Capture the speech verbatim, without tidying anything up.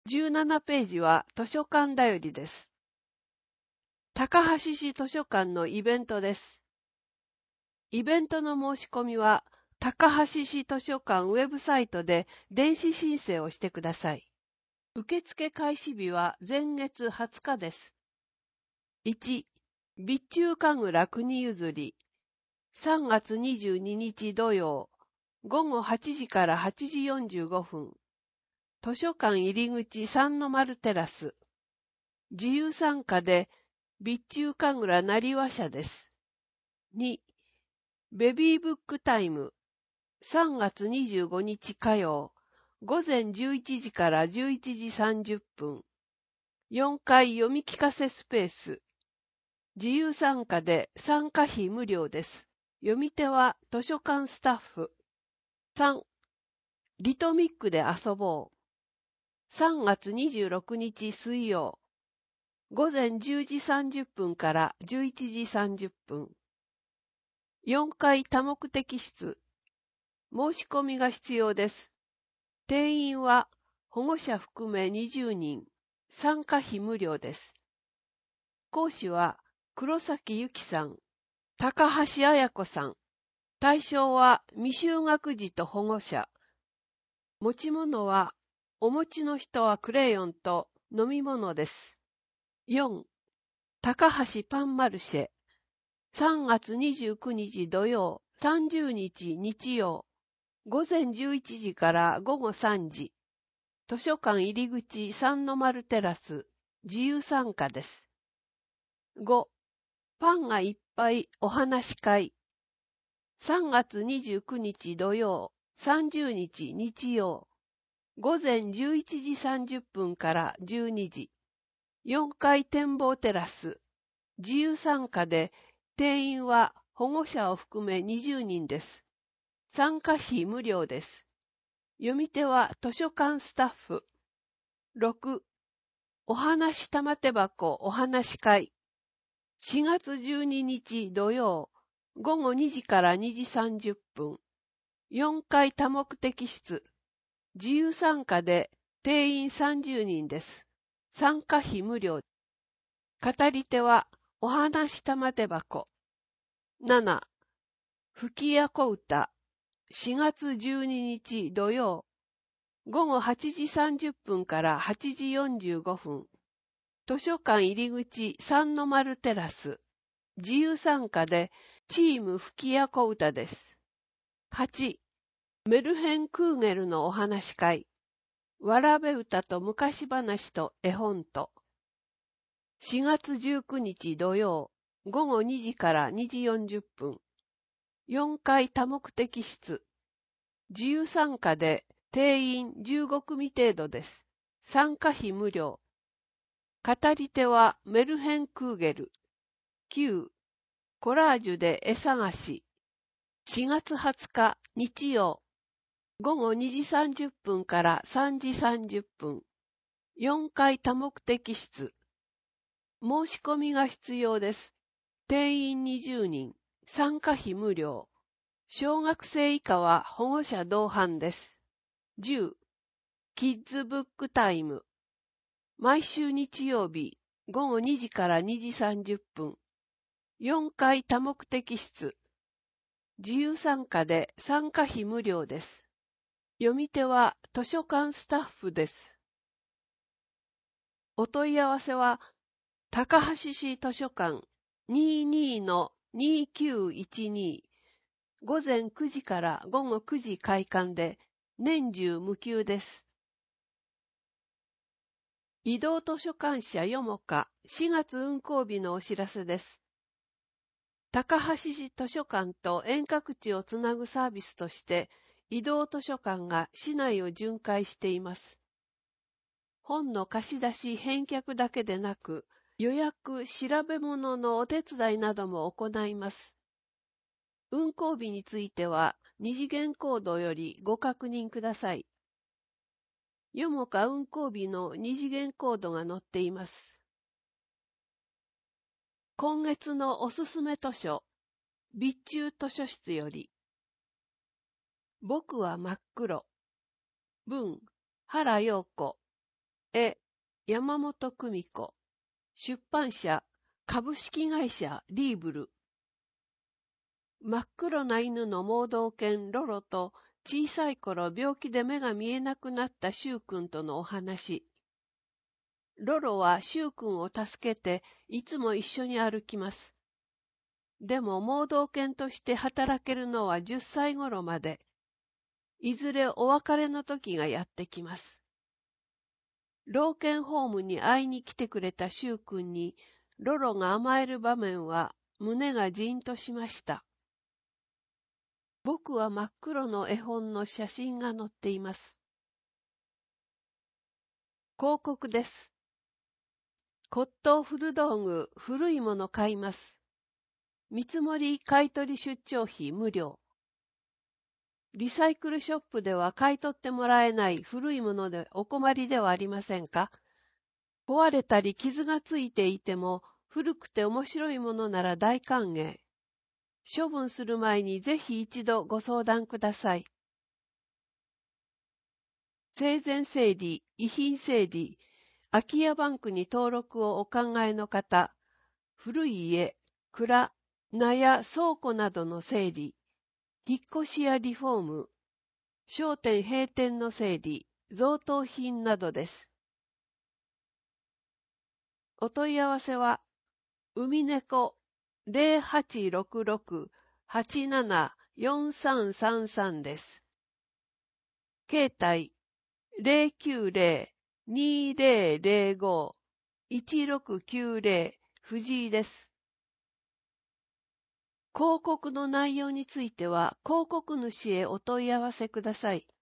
じゅうななページは図書館だよりです。高橋市図書館のイベントです。イベントの申し込みは、高橋市図書館ウェブサイトで電子申請をしてください。受付開始日は前月はつかです。いち. 備中神楽国譲りさんがつにじゅうににち土曜ごごはちじからはちじよんじゅうごふん図書館入り口三の丸テラス自由参加で備中神楽なりわ社です。に. ベビーブックタイムさんがつにじゅうごにち火曜午前じゅういちじからじゅういちじさんじゅっぷんよんかい読み聞かせスペース自由参加で参加費無料です。読み手は図書館スタッフ。さん. リトミックで遊ぼう。さんがつにじゅうろくにち水曜。午前じゅうじさんじゅっぷんからじゅういちじさんじゅっぷん。よんかい多目的室。申し込みが必要です。定員は保護者含めにじゅうにん。参加費無料です。講師は黒崎由紀さん。高橋彩子さん。対象は未就学児と保護者。持ち物は、お持ちの人はクレヨンと飲み物です。よん. 高橋パンマルシェ。さんがつにじゅうくにち土曜、さんじゅうにち日曜。午前じゅういちじからごごさんじ。図書館入り口三の丸テラス。自由参加です。ご. パンがいっぱいお話会。さんがつにじゅうくにち土曜、さんじゅうにち日曜。午前じゅういちじさんじゅっぷんからじゅうにじ。よんかい展望テラス。自由参加で定員は保護者を含めにじゅうにんです。参加費無料です。読み手は図書館スタッフ。ろく. お話玉手箱お話会。しがつじゅうににち土曜、ごごにじからにじさんじゅっぷん。よんかい多目的室。自由参加で定員さんじゅうにんです。参加費無料。語り手はお話玉手箱。なな. 吹きや小歌。しがつじゅうににち土曜。ごごはちじさんじゅっぷんからはちじよんじゅうごふん。図書館入り口三の丸テラス。自由参加でチーム吹きや小歌です。はち. メルヘン・クーゲルのお話会。わらべ歌と昔話と絵本と。しがつじゅうくにち土曜、ごごにじからにじよんじゅっぷん。よんかい多目的室。自由参加で定員じゅうごくみ程度です。参加費無料。語り手はメルヘン・クーゲル。きゅう. コラージュで絵探し。しがつはつか日曜。ごごにじさんじゅっぷんからさんじさんじゅっぷん。よんかい多目的室。申し込みが必要です。定員にじゅうにん。参加費無料。小学生以下は保護者同伴です。じゅう. キッズブックタイム。毎週日曜日、ごごにじからにじさんじゅっぷん。よんかい多目的室。自由参加で参加費無料です。読み手は図書館スタッフです。お問い合わせは、高橋市図書館 にじゅうにのにきゅういちに 午前くじからごごくじ開館で年中無休です。移動図書館社よもかしがつ運行日のお知らせです。高橋市図書館と遠隔地をつなぐサービスとして移動図書館が市内を巡回しています。本の貸し出し返却だけでなく、予約、調べ物のお手伝いなども行います。運行日については、二次元コードよりご確認ください。よもか運行日の二次元コードが載っています。今月のおすすめ図書、備中図書室より。僕は真っ黒。文、原陽子。 絵、山本久美子。出版社、株式会社リーブル。真っ黒な犬の盲導犬ロロと小さい頃病気で目が見えなくなったシュウ君とのお話。ロロはシュウ君を助けていつも一緒に歩きます。でも盲導犬として働けるのはじゅっさい頃まで。いずれお別れの時がやってきます。老犬ホームに会いに来てくれたシュウ君にロロが甘える場面は胸がじーんとしました。僕は真っ黒の絵本の写真が載っています。広告です。骨董古道具、古いもの買います。見積もり買取出張費無料。リサイクルショップでは買い取ってもらえない古いものでお困りではありませんか？壊れたり傷がついていても古くて面白いものなら大歓迎。処分する前にぜひ一度ご相談ください。生前整理、遺品整理、空き家バンクに登録をお考えの方、古い家、蔵、名や倉庫などの整理、引っ越しやリフォーム、商店閉店の整理、贈答品などです。お問い合わせは、海猫 ゼロはちろくろく はちなな よんさんさんさんです。携帯 ゼロきゅうゼロ にゼロゼロご いちろくきゅうゼロ 藤井です。広告の内容については広告主へお問い合わせください。